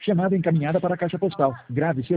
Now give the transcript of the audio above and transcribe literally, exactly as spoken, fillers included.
Chamada encaminhada para a caixa postal. Grave seu